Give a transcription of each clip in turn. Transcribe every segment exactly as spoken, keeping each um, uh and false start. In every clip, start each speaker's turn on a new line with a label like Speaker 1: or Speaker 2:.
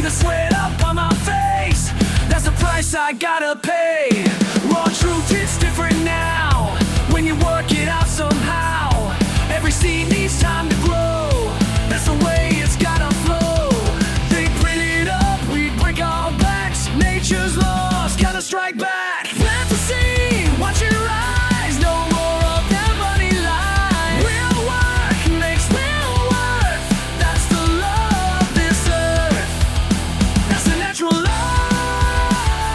Speaker 1: the sweat up on my face. That's the price I gotta pay. Raw truth, it's different now. When you work it out somehow, every seed needs time to grow. That's the way it's gotta flow. They print it up, we break our backs. Nature's laws gotta strike back. Plant the seed, watch it rise. No more of that money lie. Real work makes real worth. That's the law of this earth. That's the natural law.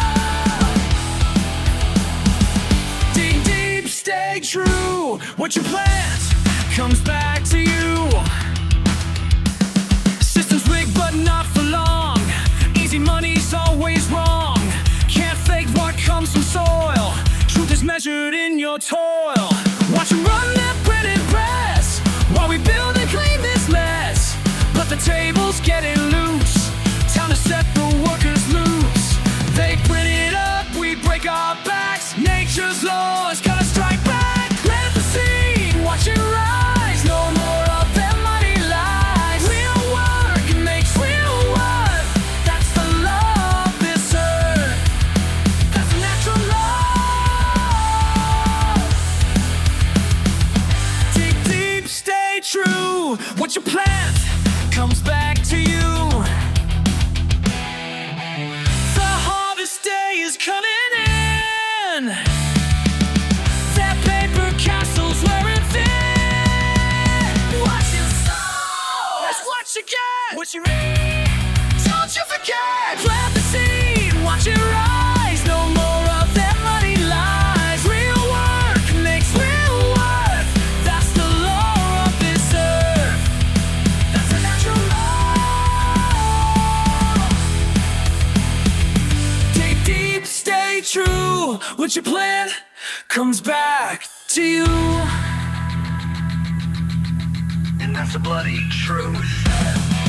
Speaker 1: Dig deep, stay true. What you plant comes back to you. Systems rigged but not for long. Easy money's always wrong. Can't fake what comes from soil. Truth is measured in your toil. Watch them run that printed press while we build and clean this mess. But the table's getting loose. Time to set the workers loose. They print it up, we break our backs. Nature's laws gotta strike back. Plant the seed, watch it rise. No more of them money lies. Real work makes real worth. That's the law of this earth. That's the natural law. Dig deep, stay true. What you plant comes back to you. The harvest day is coming in. That paper castle's wearing thin. What you sow, that's what you get. What you reap, don't you forget. Plant the seed, watch it rise. No more of that money lies. Real work makes real worth. That's the law of this earth. That's the natural law. Dig deep, stay true. What you plant comes back to you.
Speaker 2: And that's the bloody truth.